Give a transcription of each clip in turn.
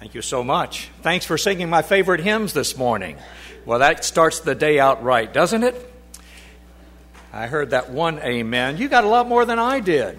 Thank you so much. Thanks for singing my favorite hymns this morning. Well, that starts the day out right, doesn't it? I heard that one amen. You got a lot more than I did.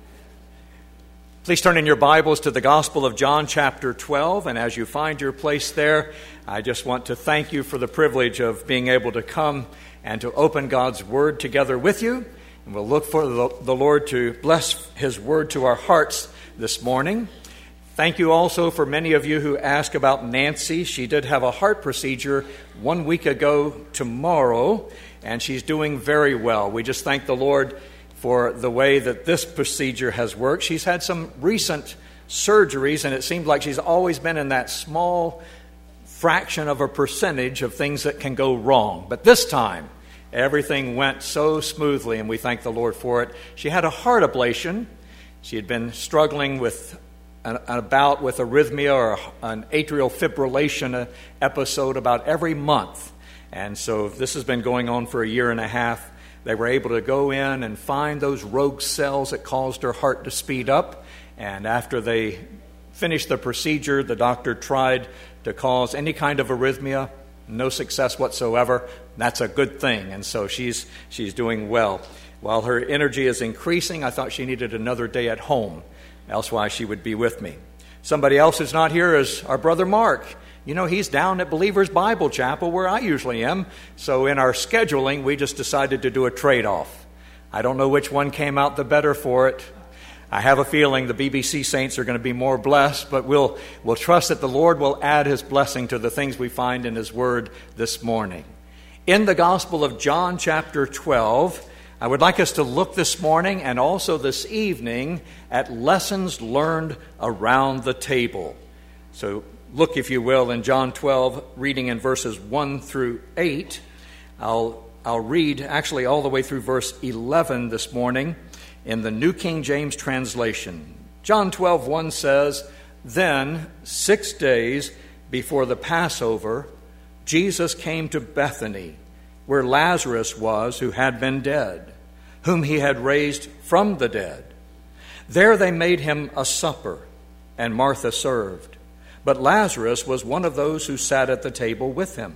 Please turn in your Bibles to the Gospel of John, chapter 12. And as you find your place there, I just want to thank you for the privilege of being able to come and to open God's Word together with you. And we'll look for the Lord to bless His Word to our hearts this morning. Thank you also for many of you who asked about Nancy. She did have a heart procedure 1 week ago tomorrow, and she's doing very well. We just thank the Lord for the way that this procedure has worked. She's had some recent surgeries, and it seems like she's always been in that small fraction of a percentage of things that can go wrong. But this time, everything went so smoothly, and we thank the Lord for it. She had a heart ablation. She had been struggling with a bout with arrhythmia or an atrial fibrillation episode about every month. And so this has been going on for a year and a half. They were able to go in and find those rogue cells that caused her heart to speed up. And after they finished the procedure, the doctor tried to cause any kind of arrhythmia. No success whatsoever. That's a good thing. And so she's doing well. While her energy is increasing, I thought she needed another day at home. Elsewise, she would be with me. Somebody else who's not here is our brother Mark. You know, he's down at Believers Bible Chapel where I usually am. So in our scheduling, we just decided to do a trade-off. I don't know which one came out the better for it. I have a feeling the BBC saints are going to be more blessed, but we'll trust that the Lord will add His blessing to the things we find in His Word this morning. In the Gospel of John, chapter 12, I would like us to look this morning and also this evening at lessons learned around the table. So look, if you will, in John 12, reading in verses 1 through 8. I'll read actually all the way through verse 11 this morning in the New King James translation. John 12:1 says, "Then 6 days before the Passover, Jesus came to Bethany, where Lazarus was, who had been dead, whom He had raised from the dead. There they made Him a supper, and Martha served. But Lazarus was one of those who sat at the table with Him.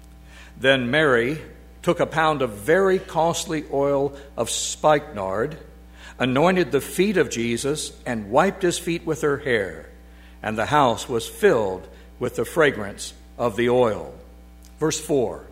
Then Mary took a pound of very costly oil of spikenard, anointed the feet of Jesus, and wiped His feet with her hair, and the house was filled with the fragrance of the oil." Verse 4.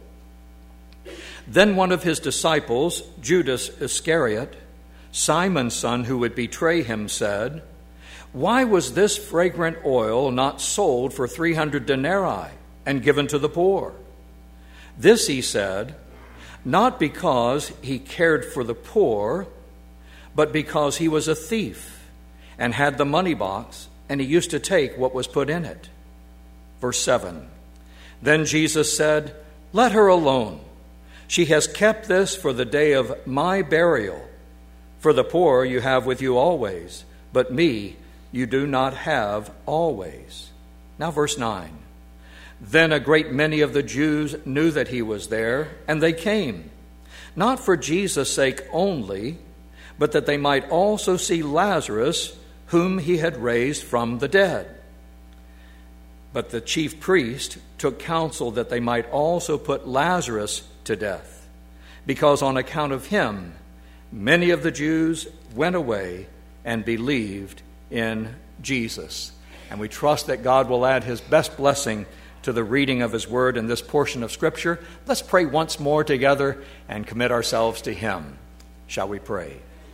Then one of His disciples, Judas Iscariot, Simon's son who would betray Him, said, "Why was this fragrant oil not sold for 300 denarii and given to the poor?" This He said, not because He cared for the poor, but because He was a thief and had the money box, and He used to take what was put in it. Verse 7. Then Jesus said, "Let her alone. She has kept this for the day of my burial. For the poor you have with you always, but me you do not have always." Now verse 9. Then a great many of the Jews knew that He was there, and they came, not for Jesus' sake only, but that they might also see Lazarus, whom He had raised from the dead. But the chief priest took counsel that they might also put Lazarus to death, because on account of him many of the Jews went away and believed in Jesus. And we trust that God will add His best blessing to the reading of His Word in this portion of Scripture. Let's pray once more together and commit ourselves to Him. Shall we pray?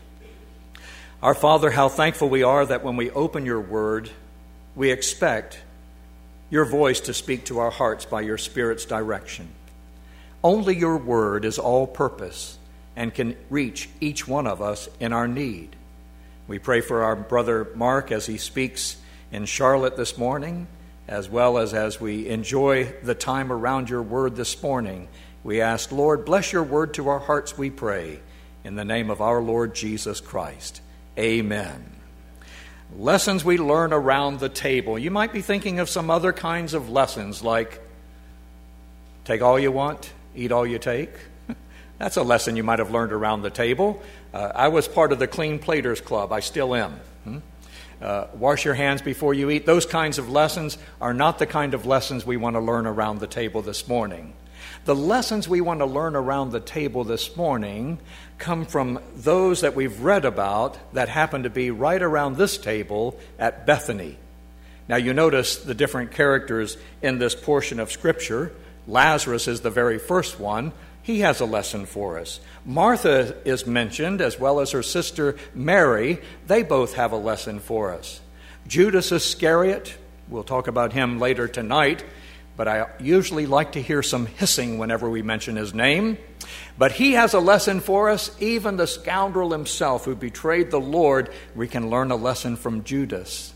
Our Father, how thankful we are that when we open Your Word, we expect Your voice to speak to our hearts by Your Spirit's direction. Only Your Word is all-purpose and can reach each one of us in our need. We pray for our brother Mark as he speaks in Charlotte this morning, as well as we enjoy the time around Your Word this morning. We ask, Lord, bless Your Word to our hearts, we pray, in the name of our Lord Jesus Christ. Amen. Lessons we learn around the table. You might be thinking of some other kinds of lessons, like take all you want, eat all you take. That's a lesson you might have learned around the table. I was part of the Clean Platers Club. I still am. wash your hands before you eat. Those kinds of lessons are not the kind of lessons we want to learn around the table this morning. The lessons we want to learn around the table this morning come from those that we've read about that happen to be right around this table at Bethany. Now you notice the different characters in this portion of Scripture. Lazarus is the very first one. He has a lesson for us. Martha is mentioned, as well as her sister Mary. They both have a lesson for us. Judas Iscariot, we'll talk about him later tonight, but I usually like to hear some hissing whenever we mention his name. But he has a lesson for us. Even the scoundrel himself who betrayed the Lord, we can learn a lesson from Judas.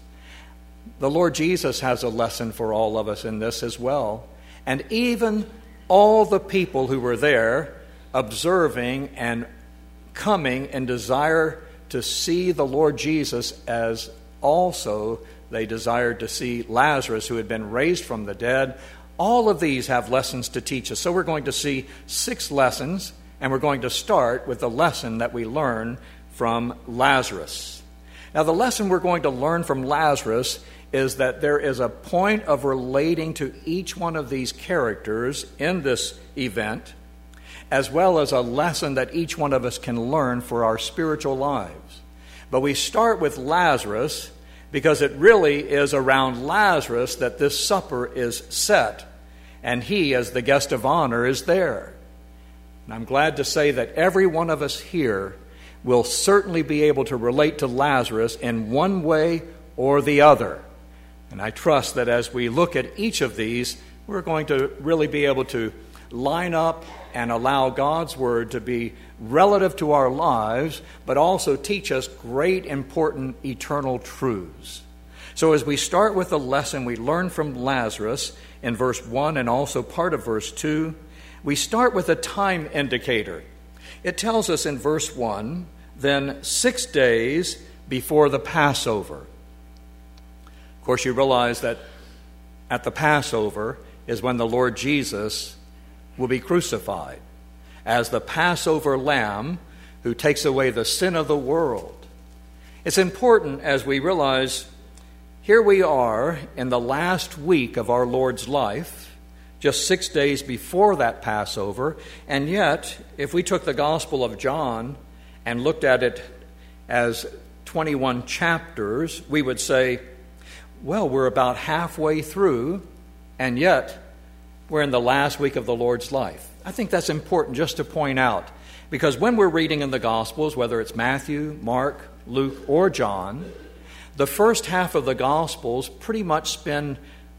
The Lord Jesus has a lesson for all of us in this as well. And even all the people who were there observing and coming in desire to see the Lord Jesus, as also they desired to see Lazarus, who had been raised from the dead. All of these have lessons to teach us. So we're going to see 6 lessons, and we're going to start with the lesson that we learn from Lazarus. Now, the lesson we're going to learn from Lazarus is that there is a point of relating to each one of these characters in this event, as well as a lesson that each one of us can learn for our spiritual lives. But we start with Lazarus because it really is around Lazarus that this supper is set, and he, as the guest of honor, is there. And I'm glad to say that every one of us here will certainly be able to relate to Lazarus in one way or the other. And I trust that as we look at each of these, we're going to really be able to line up and allow God's Word to be relative to our lives, but also teach us great, important, eternal truths. So as we start with the lesson we learn from Lazarus in verse 1 and also part of verse 2, we start with a time indicator. It tells us in verse 1, then 6 days before the Passover. Of course, you realize that at the Passover is when the Lord Jesus will be crucified as the Passover lamb who takes away the sin of the world. It's important as we realize here we are in the last week of our Lord's life, just 6 days before that Passover, and yet if we took the Gospel of John and looked at it as 21 chapters, we would say, well, we're about halfway through, and yet we're in the last week of the Lord's life. I think that's important just to point out, because when we're reading in the Gospels, whether it's Matthew, Mark, Luke, or John, the first half of the Gospels pretty much spend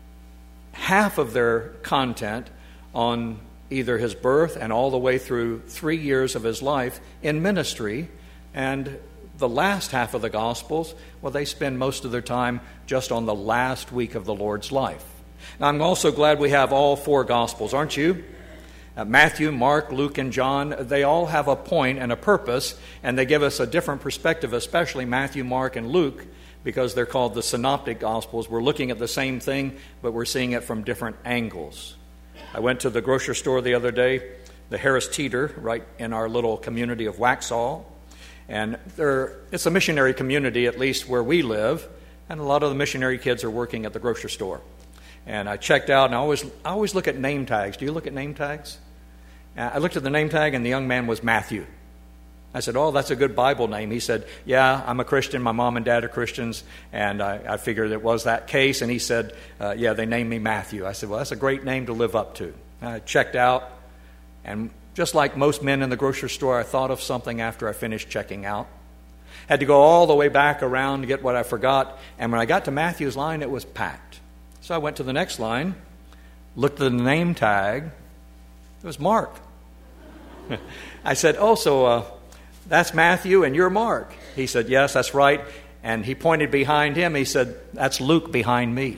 half of their content on either his birth and all the way through 3 years of his life in ministry, and the last half of the Gospels, well, they spend most of their time just on the last week of the Lord's life. Now, I'm also glad we have all 4 Gospels, aren't you? Matthew, Mark, Luke, and John, they all have a point and a purpose, and they give us a different perspective, especially Matthew, Mark, and Luke, because they're called the Synoptic Gospels. We're looking at the same thing, but we're seeing it from different angles. I went to the grocery store the other day, the Harris Teeter, right in our little community of Waxhaw, and it's a missionary community, at least where we live, and a lot of the missionary kids are working at the grocery store. And I checked out, and I always look at name tags. Do you look at name tags? I looked at the name tag, and the young man was Matthew. I said, oh, that's a good Bible name. He said, yeah, I'm a Christian. My mom and dad are Christians. And I figured it was that case. And he said, yeah, they named me Matthew. I said, well, that's a great name to live up to. I checked out, and just like most men in the grocery store, I thought of something after I finished checking out. Had to go all the way back around to get what I forgot. And when I got to Matthew's line, it was packed. So I went to the next line, looked at the name tag. It was Mark. I said, oh, so that's Matthew and you're Mark. He said, yes, that's right. And he pointed behind him. He said, that's Luke behind me.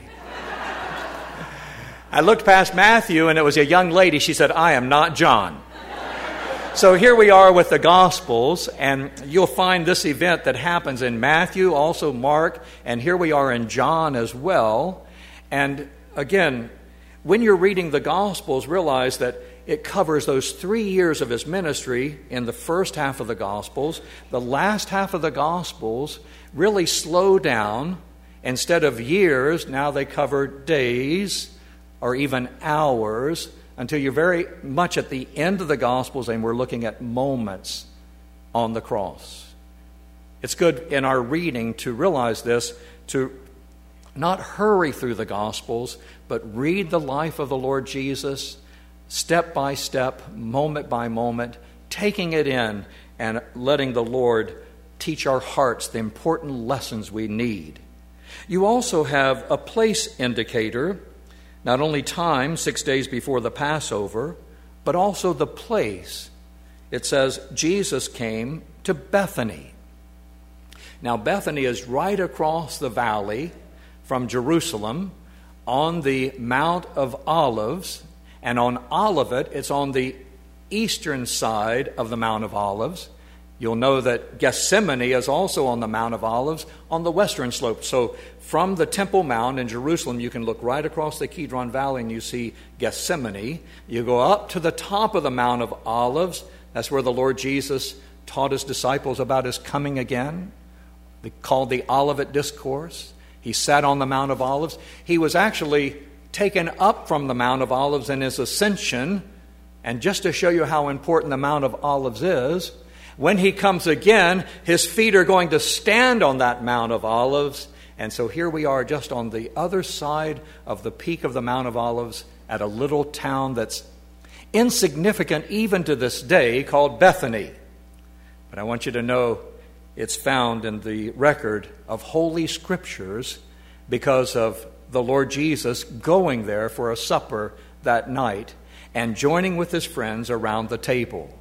I looked past Matthew, and it was a young lady. She said, I am not John. So here we are with the Gospels, and you'll find this event that happens in Matthew, also Mark, and here we are in John as well. And again, When you're reading the Gospels, realize that it covers those 3 years of his ministry in the first half of the Gospels. The last half of the Gospels really slow down. Instead of years, now they cover days or even hours until you're very much at the end of the Gospels and we're looking at moments on the cross. It's good in our reading to realize this, to not hurry through the Gospels, but read the life of the Lord Jesus step by step, moment by moment, taking it in and letting the Lord teach our hearts the important lessons we need. You also have a place indicator, not only time, 6 days before the Passover, but also the place. It says Jesus came to Bethany. Now, Bethany is right across the valley from Jerusalem on the Mount of Olives, and on Olivet, it's on the eastern side of the Mount of Olives. You'll know that Gethsemane is also on the Mount of Olives on the western slope. So from the Temple Mount in Jerusalem, you can look right across the Kidron Valley and you see Gethsemane. You go up to the top of the Mount of Olives. That's where the Lord Jesus taught his disciples about his coming again. Called the Olivet Discourse. He sat on the Mount of Olives. He was actually taken up from the Mount of Olives in his ascension. And just to show you how important the Mount of Olives is, when he comes again, his feet are going to stand on that Mount of Olives. And so here we are just on the other side of the peak of the Mount of Olives at a little town that's insignificant even to this day called Bethany. But I want you to know it's found in the record of Holy Scriptures because of the Lord Jesus going there for a supper that night and joining with his friends around the table.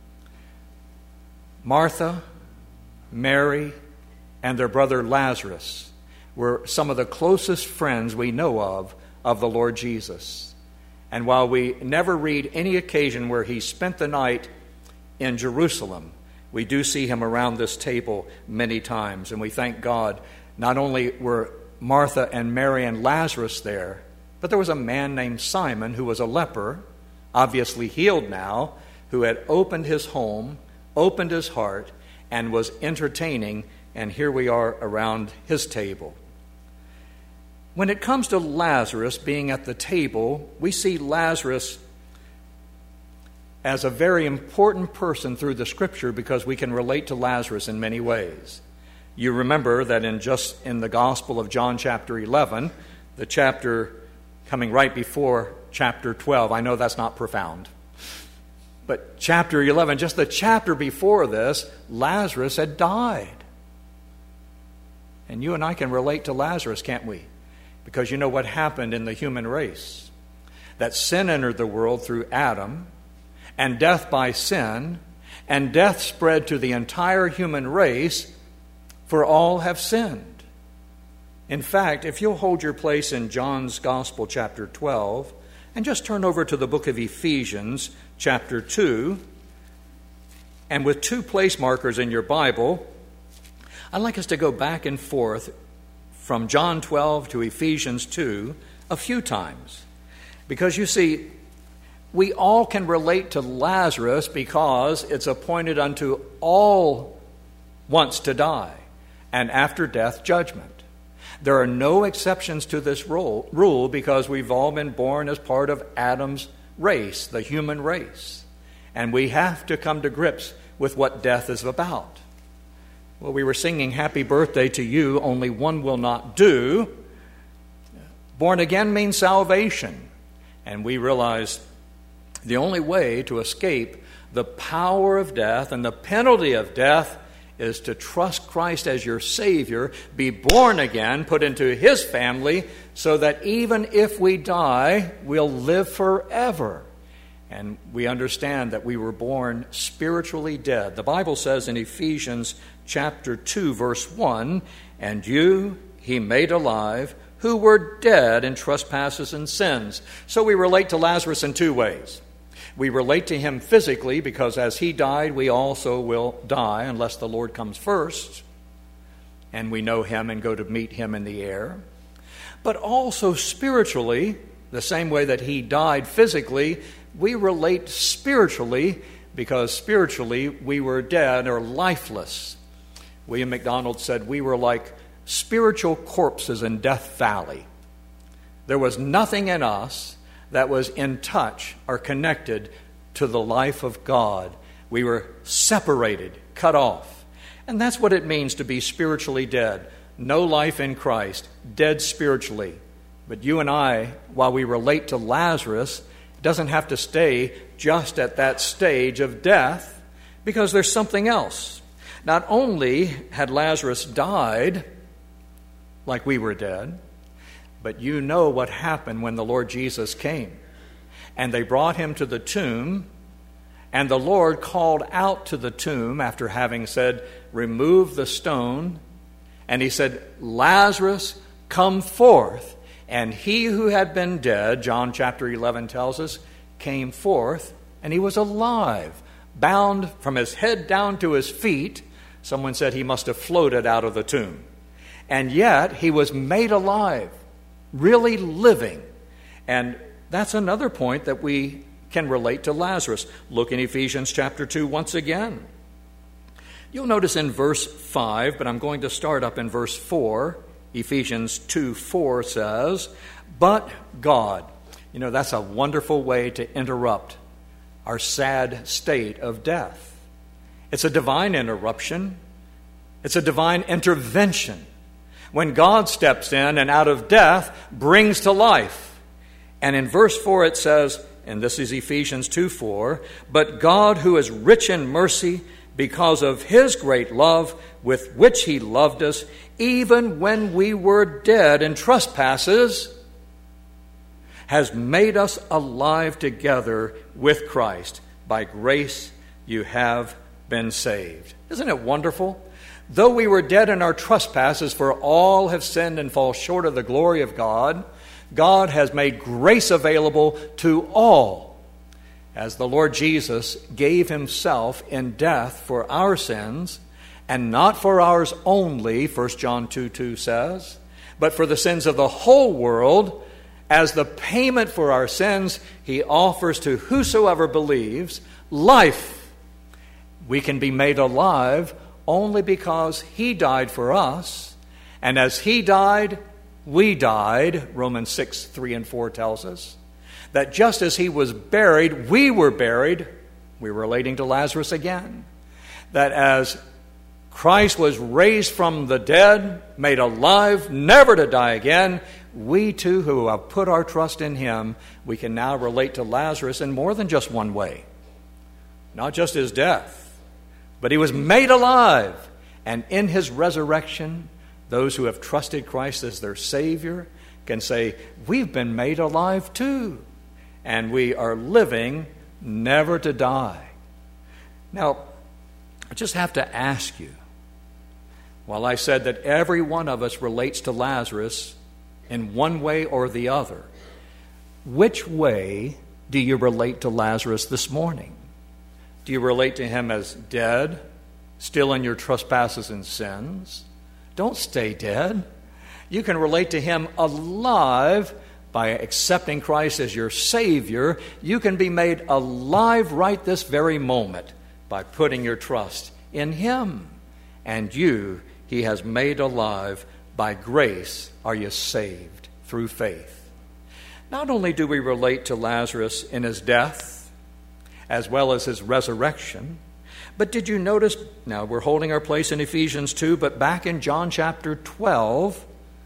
Martha, Mary, and their brother Lazarus were some of the closest friends we know of the Lord Jesus. And while we never read any occasion where he spent the night in Jerusalem, we do see him around this table many times. And we thank God not only were Martha and Mary and Lazarus there, but there was a man named Simon who was a leper, obviously healed now, who had opened his home, opened his heart, and was entertaining, and here we are around his table. When it comes to Lazarus being at the table, we see Lazarus as a very important person through the Scripture because we can relate to Lazarus in many ways. You remember that in the Gospel of John chapter 11, the chapter coming right before chapter 12, I know that's not profound, but chapter 11, just the chapter before this, Lazarus had died. And you and I can relate to Lazarus, can't we? Because you know what happened in the human race. That sin entered the world through Adam, and death by sin, and death spread to the entire human race, for all have sinned. In fact, if you'll hold your place in John's Gospel, chapter 12, and just turn over to the book of Ephesians, chapter 2, and with 2 place markers in your Bible, I'd like us to go back and forth from John 12 to Ephesians 2 a few times. Because you see, we all can relate to Lazarus because it's appointed unto all once to die, and after death, judgment. There are no exceptions to this rule because we've all been born as part of Adam's race, the human race. And we have to come to grips with what death is about. Well, we were singing Happy Birthday to You, Only One Will Not Do. Born again means salvation. And we realize the only way to escape the power of death and the penalty of death is to trust Christ as your Savior, be born again, put into His family, so that even if we die, we'll live forever. And we understand that we were born spiritually dead. The Bible says in Ephesians chapter 2, verse 1, "And you He made alive, who were dead in trespasses and sins." So we relate to Lazarus in 2 ways. We relate to him physically because as he died, we also will die unless the Lord comes first and we know him and go to meet him in the air. But also spiritually, The same way that he died physically, we relate spiritually because spiritually we were dead or lifeless. William MacDonald said we were like spiritual corpses in Death Valley. There was nothing in us that was in touch or connected to the life of God. We were separated, cut off. And that's what it means to be spiritually dead. No life in Christ, dead spiritually. But you and I, while we relate to Lazarus, doesn't have to stay just at that stage of death because there's something else. Not only had Lazarus died like we were dead, but you know what happened when the Lord Jesus came. And they brought him to the tomb, and the Lord called out to the tomb after having said, "Remove the stone." And he said, "Lazarus, come forth." And he who had been dead, John chapter 11 tells us, came forth, and he was alive, bound from his head down to his feet. Someone said he must have floated out of the tomb. And yet he was made alive, really living. And that's another point that we can relate to Lazarus. Look in Ephesians chapter 2 once again. You'll notice in verse 5, but I'm going to start up in verse 4. Ephesians 2:4 says, "But God." You know, that's a wonderful way to interrupt our sad state of death. It's a divine interruption. It's a divine intervention. When God steps in and out of death brings to life. And in verse 4 it says, and this is Ephesians 2:4, "But God, who is rich in mercy, because of his great love with which he loved us, even when we were dead in trespasses, has made us alive together with Christ. By grace you have been saved." Isn't it wonderful? Though we were dead in our trespasses, for all have sinned and fall short of the glory of God, God has made grace available to all. As the Lord Jesus gave himself in death for our sins, and not for ours only, 1 John 2:2 says, but for the sins of the whole world, as the payment for our sins, he offers to whosoever believes life. We can be made alive only because he died for us, and as he died, we died. Romans 6:3-4 tells us that just as he was buried, we were buried. We're relating to Lazarus again. That as Christ was raised from the dead, made alive, never to die again, we too who have put our trust in him, we can now relate to Lazarus in more than just one way. Not just his death, but he was made alive. And in his resurrection, those who have trusted Christ as their Savior can say, we've been made alive too. And we are living never to die. Now, I just have to ask you, while I said that every one of us relates to Lazarus in one way or the other, which way do you relate to Lazarus this morning? Do you relate to him as dead, still in your trespasses and sins? Don't stay dead. You can relate to him alive by accepting Christ as your Savior. You can be made alive right this very moment by putting your trust in him. And you, he has made alive. By grace are you saved through faith. Not only do we relate to Lazarus in his death, as well as his resurrection, but did you notice, now we're holding our place in Ephesians 2, but back in John chapter 12,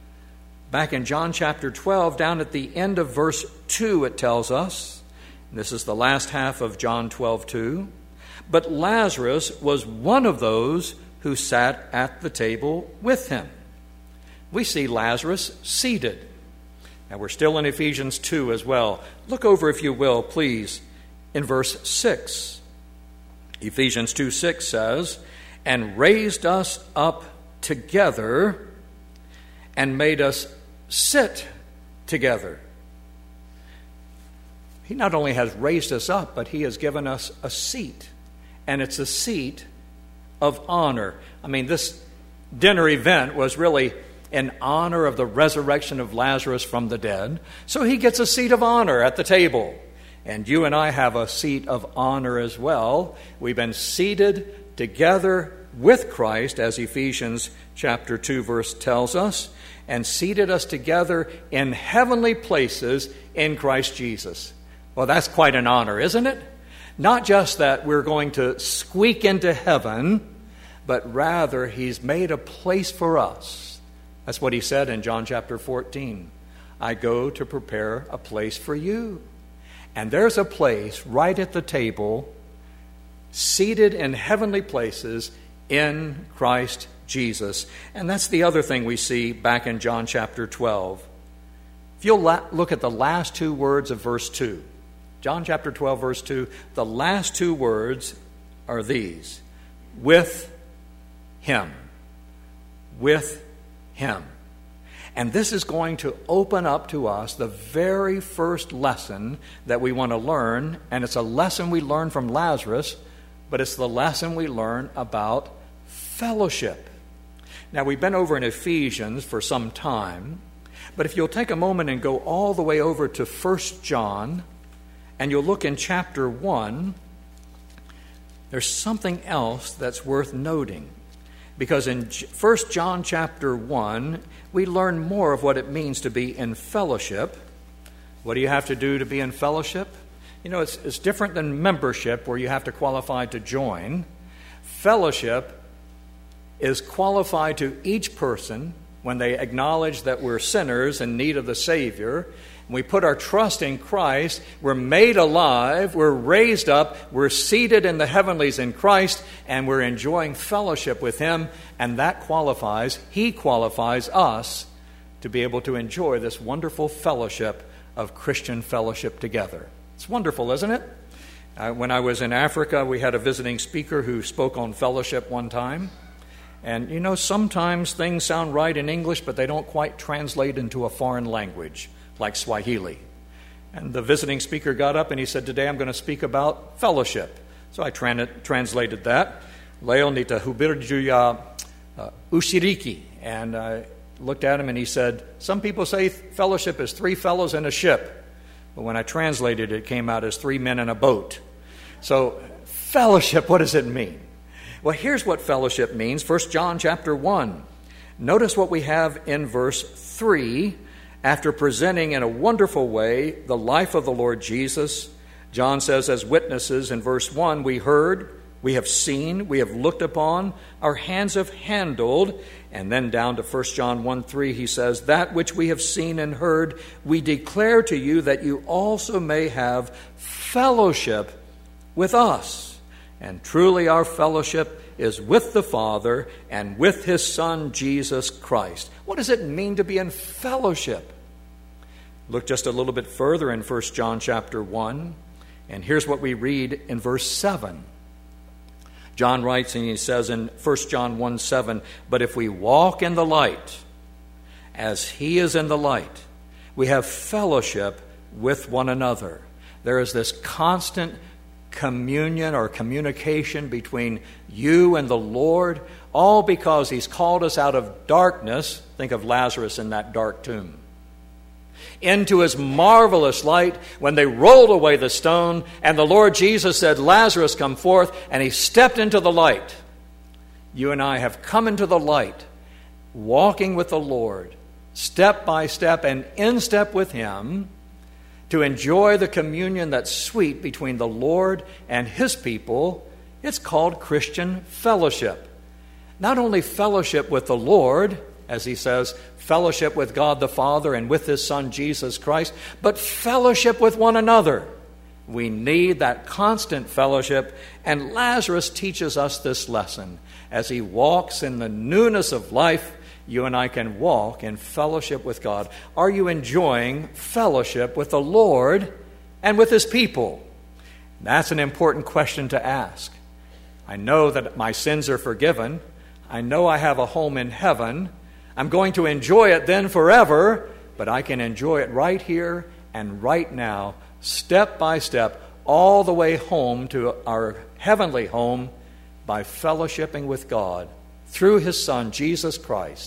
down at the end of verse 2, it tells us, and this is the last half of John 12:2, "But Lazarus was one of those who sat at the table with him." We see Lazarus seated. Now we're still in Ephesians 2 as well. Look over, if you will, please, in verse 6. Ephesians 2:6 says, "And raised us up together and made us sit together." He not only has raised us up, but he has given us a seat. And it's a seat of honor. I mean, this dinner event was really in honor of the resurrection of Lazarus from the dead. So he gets a seat of honor at the table. And you and I have a seat of honor as well. We've been seated together with Christ, as Ephesians chapter 2 verse tells us, and seated us together in heavenly places in Christ Jesus. Well, that's quite an honor, isn't it? Not just that we're going to squeak into heaven, but rather he's made a place for us. That's what he said in John chapter 14. I go to prepare a place for you. And there's a place right at the table, seated in heavenly places in Christ Jesus. And that's the other thing we see back in John chapter 12. If you'll look at the last two words of verse 2, John chapter 12, verse 2, the last two words are these: with him. With him. And this is going to open up to us the very first lesson that we want to learn. And it's a lesson we learn from Lazarus, but it's the lesson we learn about fellowship. Now, we've been over in Ephesians for some time, but if you'll take a moment and go all the way over to 1 John, and you'll look in chapter 1, there's something else that's worth noting. Because in 1 John chapter 1, we learn more of what it means to be in fellowship. What do you have to do to be in fellowship? You know, it's different than membership, where you have to qualify to join. Fellowship is qualified to each person when they acknowledge that we're sinners in need of the Savior. We put our trust in Christ. We're made alive. We're raised up. We're seated in the heavenlies in Christ, and we're enjoying fellowship with him. And that qualifies, he qualifies us to be able to enjoy this wonderful fellowship of Christian fellowship together. It's wonderful, isn't it? When I was in Africa, we had a visiting speaker who spoke on fellowship one time. And you know, sometimes things sound right in English, but they don't quite translate into a foreign language, like Swahili. And the visiting speaker got up and he said, today I'm going to speak about fellowship. So I translated that. Leo nitahubiri ya ushiriki. And I looked at him and he said, some people say fellowship is three fellows in a ship. But when I translated it, it came out as three men in a boat. So fellowship, what does it mean? Well, here's what fellowship means. 1 John chapter 1. Notice what we have in verse 3. After presenting in a wonderful way the life of the Lord Jesus, John says, as witnesses in verse 1, we heard, we have seen, we have looked upon, our hands have handled. And then down to 1 John 1:3, he says, that which we have seen and heard, we declare to you that you also may have fellowship with us. And truly our fellowship is with the Father and with his Son, Jesus Christ. What does it mean to be in fellowship? Look just a little bit further in 1 John chapter 1, and here's what we read in verse 7. John writes and he says in 1 John 1:7, but if we walk in the light, as he is in the light, we have fellowship with one another. There is this constant communion or communication between you and the Lord, all because he's called us out of darkness. Think of Lazarus in that dark tomb. Into his marvelous light when they rolled away the stone and the Lord Jesus said, Lazarus, come forth, and he stepped into the light. You and I have come into the light, walking with the Lord, step by step and in step with him, to enjoy the communion that's sweet between the Lord and his people. It's called Christian fellowship. Not only fellowship with the Lord, as he says, fellowship with God the Father and with his Son Jesus Christ, but fellowship with one another. We need that constant fellowship, and Lazarus teaches us this lesson. As he walks in the newness of life, you and I can walk in fellowship with God. Are you enjoying fellowship with the Lord and with his people? That's an important question to ask. I know that my sins are forgiven. I know I have a home in heaven. I'm going to enjoy it then forever, but I can enjoy it right here and right now, step by step, all the way home to our heavenly home by fellowshipping with God through his Son, Jesus Christ,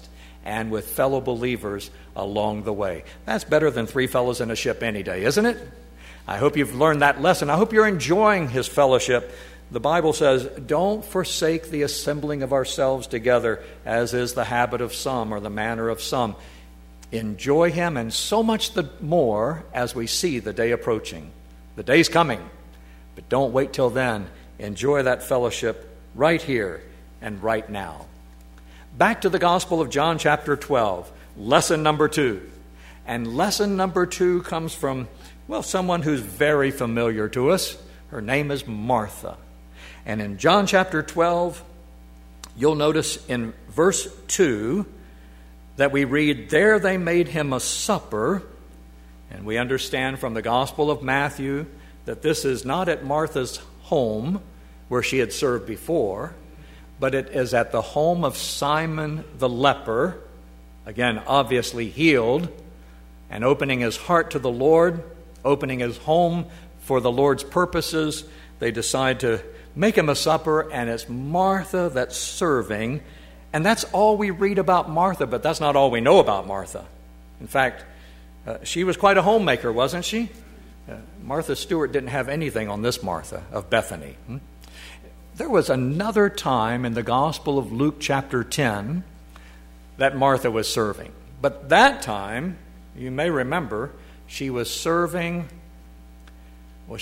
and with fellow believers along the way. That's better than three fellows in a ship any day, isn't it? I hope you've learned that lesson. I hope you're enjoying his fellowship. The Bible says, don't forsake the assembling of ourselves together, as is the habit of some or the manner of some. Enjoy him, and so much the more as we see the day approaching. The day's coming, but don't wait till then. Enjoy that fellowship right here and right now. Back to the Gospel of John chapter 12, lesson number 2. And lesson number 2 comes from, someone who's very familiar to us. Her name is Martha. And in John chapter 12, you'll notice in verse 2 that we read, there they made him a supper. And we understand from the Gospel of Matthew that this is not at Martha's home where she had served before, but it is at the home of Simon the leper, again, obviously healed, and opening his heart to the Lord, opening his home for the Lord's purposes. They decide to make him a supper, and it's Martha that's serving. And that's all we read about Martha, but that's not all we know about Martha. In fact, she was quite a homemaker, wasn't she? Martha Stewart didn't have anything on this Martha of Bethany. There was another time in the Gospel of Luke chapter 10 that Martha was serving. But that time, you may remember, she was serving with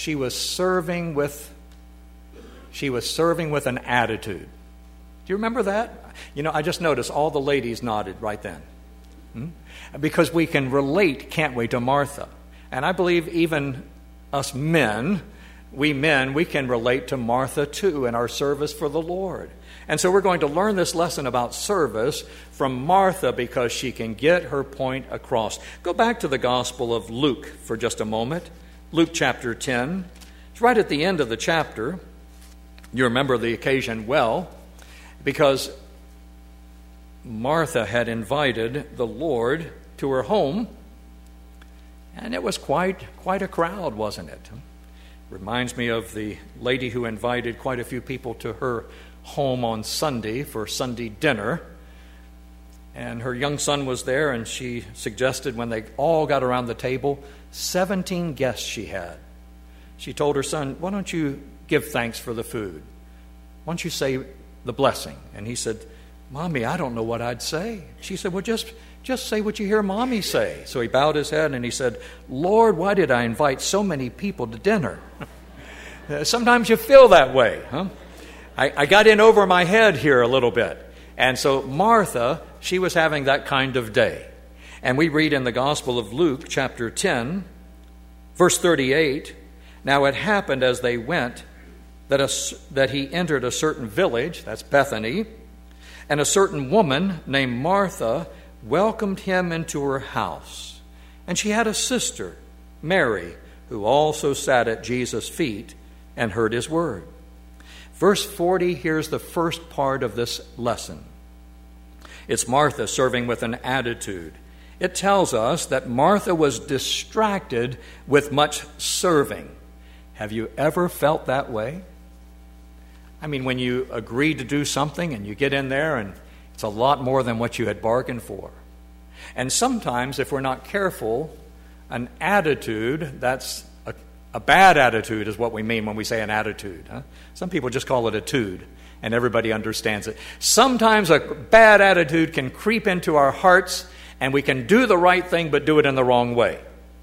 an attitude. Do you remember that? I just noticed all the ladies nodded right then. Because we can relate, can't we, to Martha? And I believe even us men, we can relate to Martha too in our service for the Lord. And so we're going to learn this lesson about service from Martha because she can get her point across. Go back to the Gospel of Luke for just a moment. Luke chapter 10. It's right at the end of the chapter. You remember the occasion well, because Martha had invited the Lord to her home, and it was quite a crowd, wasn't it? Reminds me of the lady who invited quite a few people to her home on Sunday for Sunday dinner. And her young son was there, and she suggested when they all got around the table, 17 guests she had. She told her son, why don't you give thanks for the food? Why don't you say the blessing? And he said, Mommy, I don't know what I'd say. She said, well, just say what you hear Mommy say. So he bowed his head and he said, Lord, why did I invite so many people to dinner? Sometimes you feel that way, huh? I got in over my head here a little bit. And so Martha, she was having that kind of day. And we read in the Gospel of Luke, chapter 10, verse 38, now it happened as they went that he entered a certain village, that's Bethany, and a certain woman named Martha welcomed him into her house. And she had a sister, Mary, who also sat at Jesus' feet and heard his word. Verse 40, here's the first part of this lesson. It's Martha serving with an attitude. It tells us that Martha was distracted with much serving. Have you ever felt that way? I mean, when you agree to do something and you get in there and it's a lot more than what you had bargained for. And sometimes, if we're not careful, an attitude, that's a bad attitude is what we mean when we say an attitude. Huh? Some people just call it a tude, and everybody understands it. Sometimes a bad attitude can creep into our hearts, and we can do the right thing but do it in the wrong way.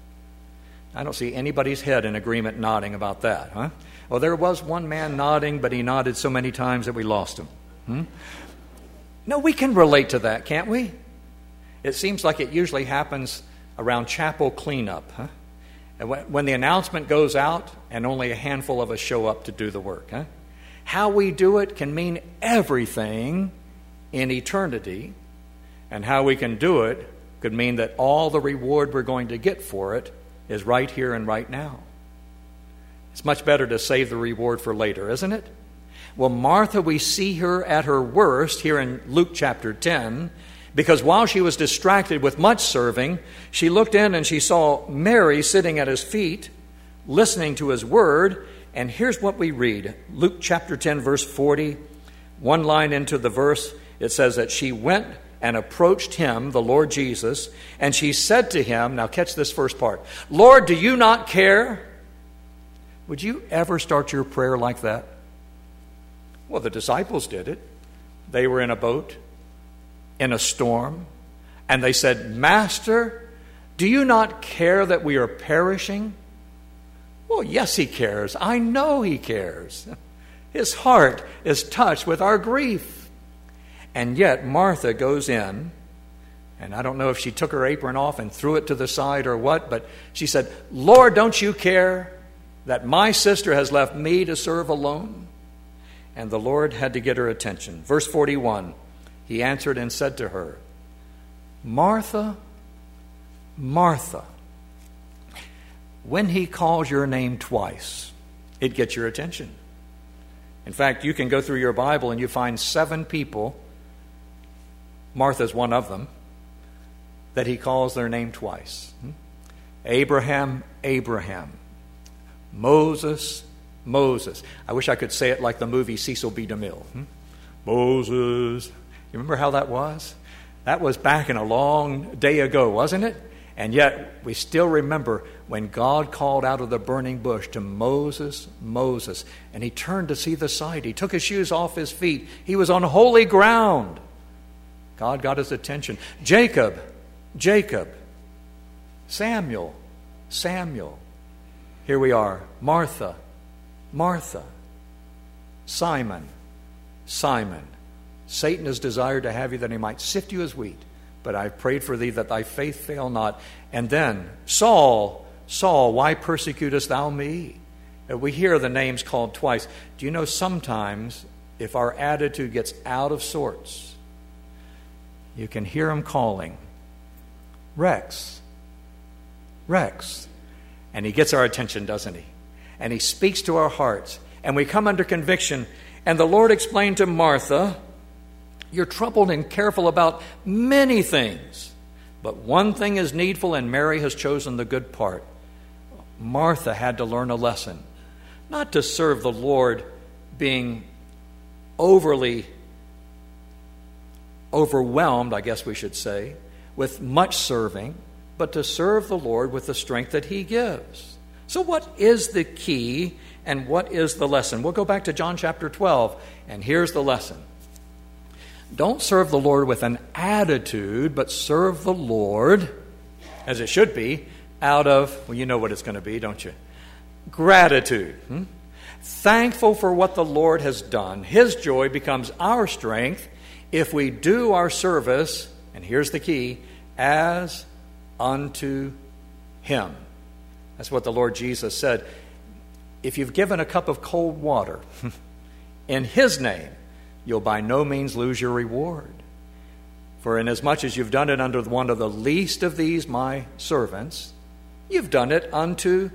I don't see anybody's head in agreement nodding about that. Huh? Well, there was one man nodding, but he nodded so many times that we lost him. No, we can relate to that, can't we? It seems like it usually happens around chapel cleanup. Huh? And when the announcement goes out and only a handful of us show up to do the work. Huh? How we do it can mean everything in eternity, and how we can do it could mean that all the reward we're going to get for it is right here and right now. It's much better to save the reward for later, isn't it? Well, Martha, we see her at her worst here in Luke chapter 10, because while she was distracted with much serving, she looked in and she saw Mary sitting at his feet, listening to his word. And here's what we read. Luke chapter 10, verse 40, one line into the verse, it says that she went and approached him, the Lord Jesus, and she said to him, now catch this first part, Lord, do you not care? Would you ever start your prayer like that? Well, the disciples did it. They were in a boat, in a storm, and they said, Master, do you not care that we are perishing? Well, yes, he cares. I know he cares. His heart is touched with our grief. And yet Martha goes in, and I don't know if she took her apron off and threw it to the side or what, but she said, Lord, don't you care that my sister has left me to serve alone? And the Lord had to get her attention. Verse 41, he answered and said to her, Martha, Martha, when he calls your name twice, it gets your attention. In fact, you can go through your Bible and you find 7 people, Martha's one of them, that he calls their name twice. Abraham, Abraham. Moses, Moses. I wish I could say it like the movie Cecil B. DeMille. Moses. You remember how that was? That was back in a long day ago, wasn't it? And yet, we still remember when God called out of the burning bush to Moses, Moses, and he turned to see the sight. He took his shoes off his feet. He was on holy ground. God got his attention. Jacob, Jacob. Samuel, Samuel. Here we are. Martha, Martha. Simon, Simon. Satan has desired to have you that he might sift you as wheat. But I prayed for thee that thy faith fail not. And then, Saul, Saul, why persecutest thou me? We hear the names called twice. Do you know sometimes if our attitude gets out of sorts, you can hear him calling, Rex, Rex. And he gets our attention, doesn't he? And he speaks to our hearts. And we come under conviction. And the Lord explained to Martha, you're troubled and careful about many things, but one thing is needful, and Mary has chosen the good part. Martha had to learn a lesson, not to serve the Lord being overly overwhelmed, I guess we should say, with much serving, but to serve the Lord with the strength that he gives. So what is the key and what is the lesson? We'll go back to John chapter 12, and here's the lesson. Don't serve the Lord with an attitude, but serve the Lord, as it should be, out of, well, you know what it's going to be, don't you? Gratitude. Thankful for what the Lord has done. His joy becomes our strength if we do our service, and here's the key, as unto him. That's what the Lord Jesus said. If you've given a cup of cold water in his name, you'll by no means lose your reward. For inasmuch as you've done it under one of the least of these my servants, you've done it unto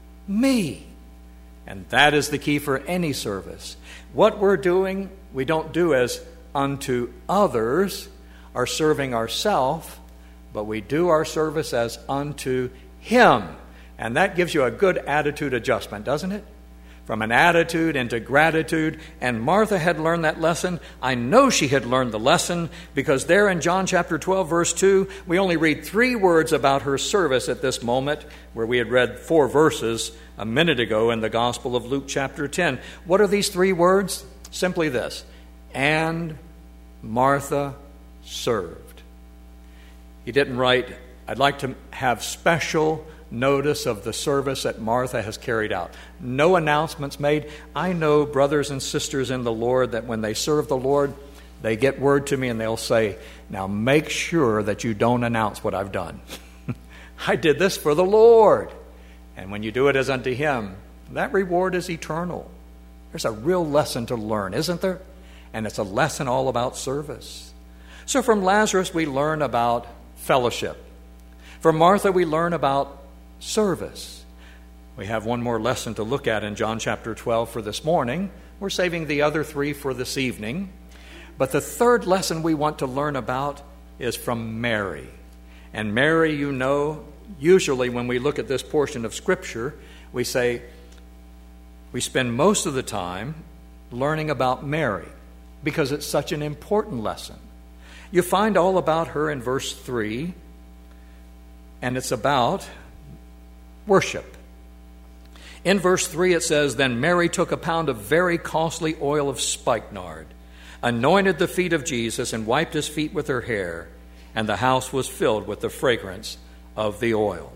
me. And that is the key for any service. What we're doing, we don't do as unto others, or serving ourselves, but we do our service as unto him. And that gives you a good attitude adjustment, doesn't it? From an attitude into gratitude. And Martha had learned that lesson. I know she had learned the lesson because there in John chapter 12, verse 2, we only read 3 words about her service at this moment, where we had read 4 verses a minute ago in the Gospel of Luke chapter 10. What are these 3 words? Simply this: and Martha served. He didn't write, I'd like to have special notice of the service that Martha has carried out. No announcements made. I know brothers and sisters in the Lord that when they serve the Lord, they get word to me and they'll say, now make sure that you don't announce what I've done. I did this for the Lord. And when you do it as unto him, that reward is eternal. There's a real lesson to learn, isn't there? And it's a lesson all about service. So from Lazarus, we learn about fellowship. From Martha, we learn about service. We have one more lesson to look at in John chapter 12 for this morning. We're saving the other 3 for this evening. But the third lesson we want to learn about is from Mary. And Mary, you know, usually when we look at this portion of Scripture, we say we spend most of the time learning about Mary because it's such an important lesson. You find all about her in verse 3, and it's about worship. In verse 3 it says, "Then Mary took a pound of very costly oil of spikenard, anointed the feet of Jesus, and wiped his feet with her hair, and the house was filled with the fragrance of the oil."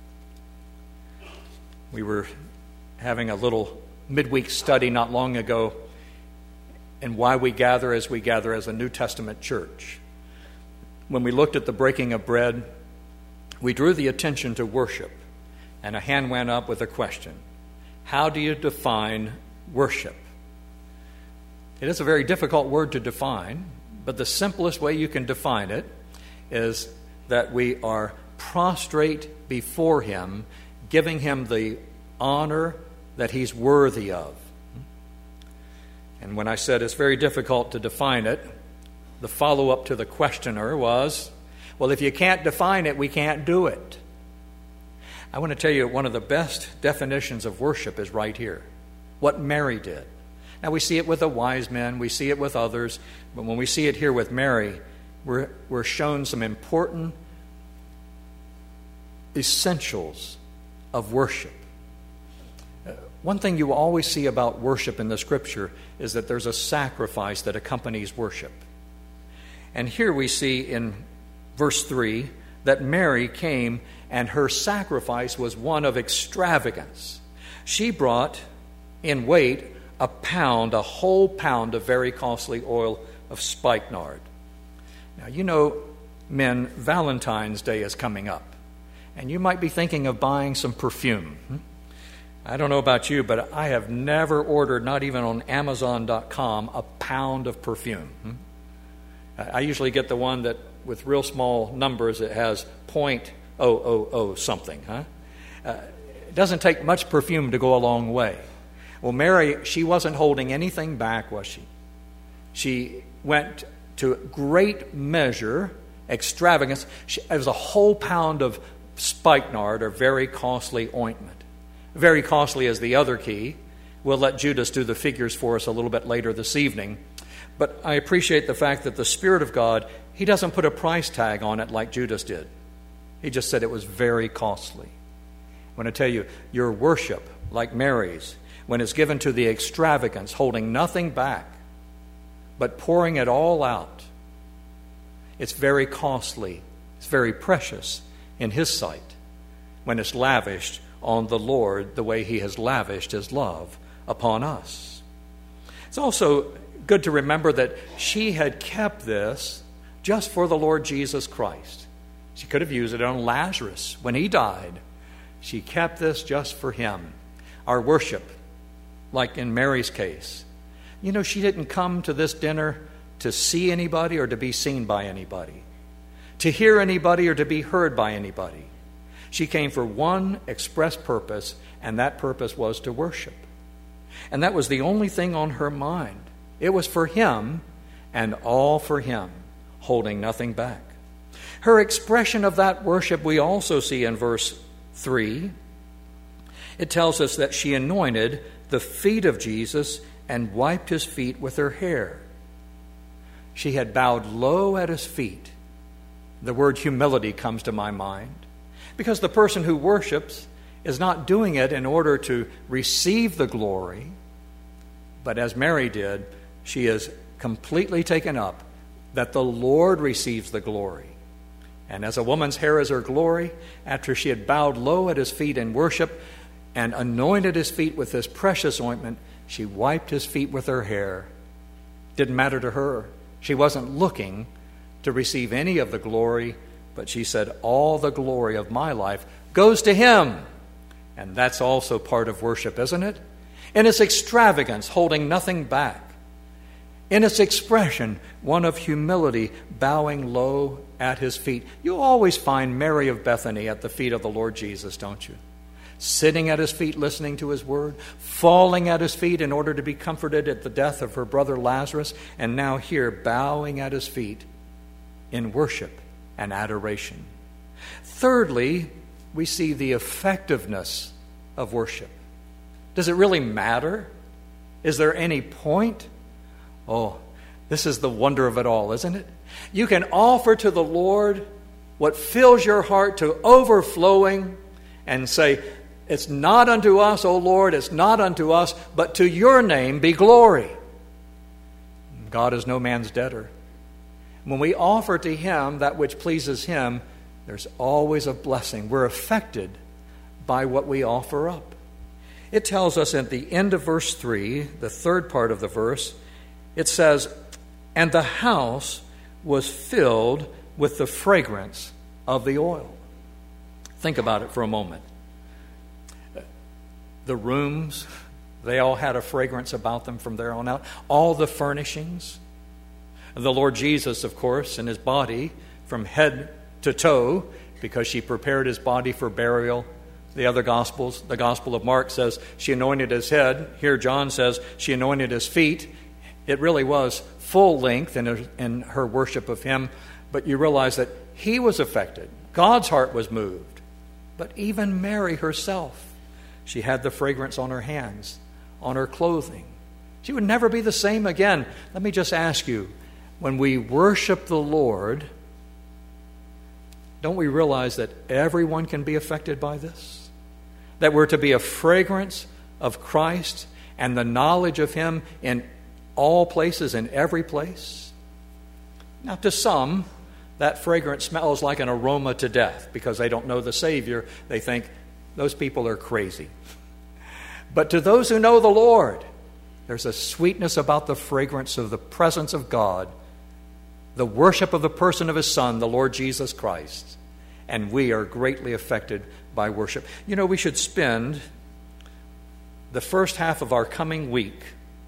We were having a little midweek study not long ago in why we gather as a New Testament church. When we looked at the breaking of bread, we drew the attention to worship, and a hand went up with a question. How do you define worship? It is a very difficult word to define, but the simplest way you can define it is that we are prostrate before Him, giving Him the honor that He's worthy of. And when I said it's very difficult to define it, the follow-up to the questioner was, well, if you can't define it, we can't do it. I want to tell you one of the best definitions of worship is right here, what Mary did. Now, we see it with the wise men, we see it with others, but when we see it here with Mary, we're shown some important essentials of worship. One thing you always see about worship in the Scripture is that there's a sacrifice that accompanies worship. And here we see in verse 3 that Mary came and her sacrifice was one of extravagance. She brought in weight a whole pound of very costly oil of spikenard. Now, you know, men, Valentine's Day is coming up, and you might be thinking of buying some perfume. I don't know about you, but I have never ordered, not even on Amazon.com, a pound of perfume. I usually get the one that, with real small numbers, it has 0.000 something. It doesn't take much perfume to go a long way. Well, Mary, she wasn't holding anything back, was she? She went to great measure, extravagance. It was a whole pound of spikenard, or very costly ointment. Very costly is the other key. We'll let Judas do the figures for us a little bit later this evening. But I appreciate the fact that the Spirit of God, He doesn't put a price tag on it like Judas did. He just said it was very costly. I want to tell you, your worship, like Mary's, when it's given to the extravagance, holding nothing back, but pouring it all out, it's very costly. It's very precious in His sight when it's lavished on the Lord the way He has lavished His love upon us. It's also good to remember that she had kept this just for the Lord Jesus Christ. She could have used it on Lazarus when he died. She kept this just for Him. Our worship, like in Mary's case, you know, she didn't come to this dinner to see anybody or to be seen by anybody, to hear anybody or to be heard by anybody. She came for one express purpose, and that purpose was to worship. And that was the only thing on her mind. It was for Him and all for Him, holding nothing back. Her expression of that worship we also see in verse 3. It tells us that she anointed the feet of Jesus and wiped His feet with her hair. She had bowed low at His feet. The word humility comes to my mind, because the person who worships is not doing it in order to receive the glory, but as Mary did, she is completely taken up that the Lord receives the glory. And as a woman's hair is her glory, after she had bowed low at His feet in worship and anointed His feet with this precious ointment, she wiped His feet with her hair. Didn't matter to her. She wasn't looking to receive any of the glory, but she said, all the glory of my life goes to Him. And that's also part of worship, isn't it? In its extravagance, holding nothing back. In its expression, one of humility, bowing low at His feet. You always find Mary of Bethany at the feet of the Lord Jesus, don't you? Sitting at His feet, listening to His word, falling at His feet in order to be comforted at the death of her brother Lazarus, and now here, bowing at His feet in worship and adoration. Thirdly, we see the effectiveness of worship. Does it really matter? Is there any point? Oh, this is the wonder of it all, isn't it? You can offer to the Lord what fills your heart to overflowing and say, it's not unto us, O Lord, it's not unto us, but to your name be glory. God is no man's debtor. When we offer to him that which pleases him, there's always a blessing. We're affected by what we offer up. It tells us at the end of verse 3, the third part of the verse, it says, and the house was filled with the fragrance of the oil. Think about it for a moment. The rooms, they all had a fragrance about them from there on out. All the furnishings. The Lord Jesus, of course, in his body from head to toe, because she prepared his body for burial. The other Gospels, the Gospel of Mark says she anointed his head. Here John says she anointed his feet. It really was full length in her worship of him. But you realize that he was affected. God's heart was moved. But even Mary herself, she had the fragrance on her hands, on her clothing. She would never be the same again. Let me just ask you, when we worship the Lord, don't we realize that everyone can be affected by this? That we're to be a fragrance of Christ and the knowledge of him in all places, in every place? Now, to some, that fragrance smells like an aroma to death because they don't know the Savior. They think those people are crazy. But to those who know the Lord, there's a sweetness about the fragrance of the presence of God, the worship of the person of his Son, the Lord Jesus Christ. And we are greatly affected by worship. You know, we should spend the first half of our coming week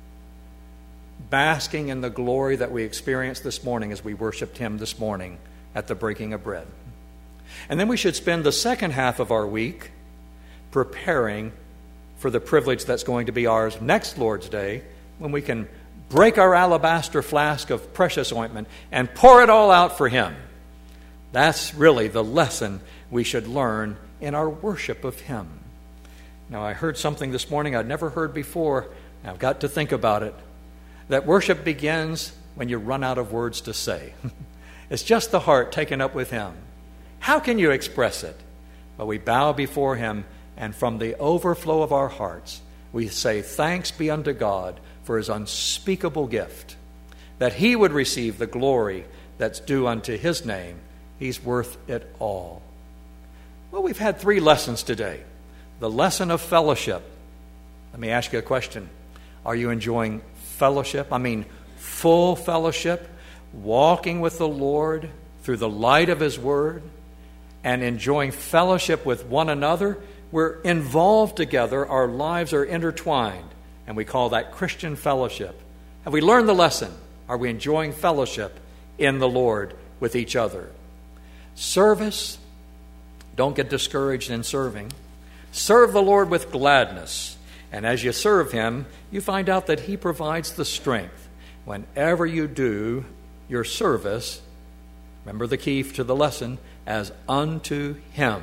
basking in the glory that we experienced this morning as we worshiped him this morning at the breaking of bread. And then we should spend the second half of our week preparing for the privilege that's going to be ours next Lord's Day, when we can break our alabaster flask of precious ointment and pour it all out for him. That's really the lesson we should learn in our worship of him. Now, I heard something this morning I'd never heard before. I've got to think about it. That worship begins when you run out of words to say. It's just the heart taken up with him. How can you express it? But we bow before him, and from the overflow of our hearts, we say, thanks be unto God for his unspeakable gift, that he would receive the glory that's due unto his name. He's worth it all. Well, we've had 3 lessons today. The lesson of fellowship. Let me ask you a question. Are you enjoying fellowship? I mean, full fellowship, walking with the Lord through the light of his word and enjoying fellowship with one another? We're involved together. Our lives are intertwined, and we call that Christian fellowship. Have we learned the lesson? Are we enjoying fellowship in the Lord with each other? Service. Don't get discouraged in serving. Serve the Lord with gladness. And as you serve him, you find out that he provides the strength. Whenever you do your service, remember the key to the lesson, as unto him.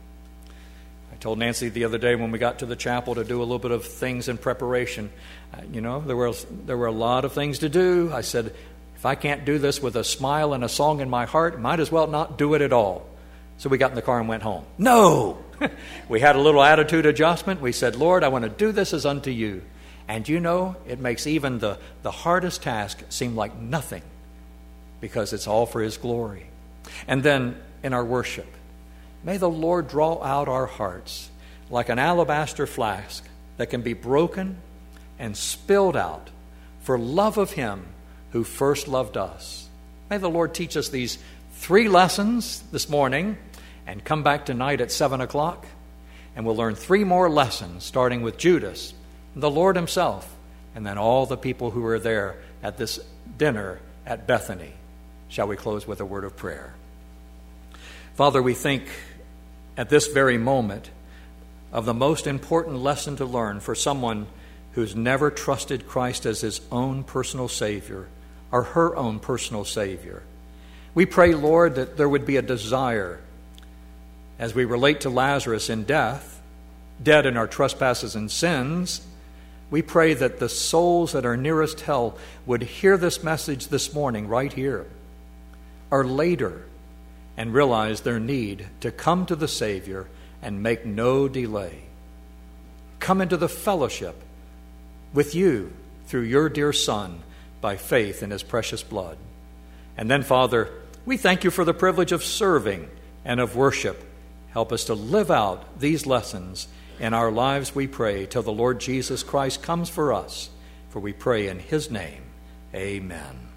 I told Nancy the other day when we got to the chapel to do a little bit of things in preparation. There were a lot of things to do. I said, if I can't do this with a smile and a song in my heart, might as well not do it at all. So we got in the car and went home. No! We had a little attitude adjustment. We said, Lord, I want to do this as unto you. And it makes even the hardest task seem like nothing, because it's all for his glory. And then in our worship, may the Lord draw out our hearts like an alabaster flask that can be broken and spilled out for love of him who first loved us. May the Lord teach us these 3 lessons this morning, and come back tonight at 7 o'clock, and we'll learn 3 more lessons, starting with Judas, the Lord himself, and then all the people who were there at this dinner at Bethany. Shall we close with a word of prayer? Father, we think at this very moment of the most important lesson to learn for someone who's never trusted Christ as his own personal Savior, or her own personal Savior. We pray, Lord, that there would be a desire, as we relate to Lazarus in death, dead in our trespasses and sins. We pray that the souls that are nearest hell would hear this message this morning right here. are later and realize their need to come to the Savior and make no delay. Come into the fellowship with you through your dear Son by faith in his precious blood. And then, Father, we thank you for the privilege of serving and of worship. Help us to live out these lessons in our lives, we pray, till the Lord Jesus Christ comes for us. For we pray in his name. Amen.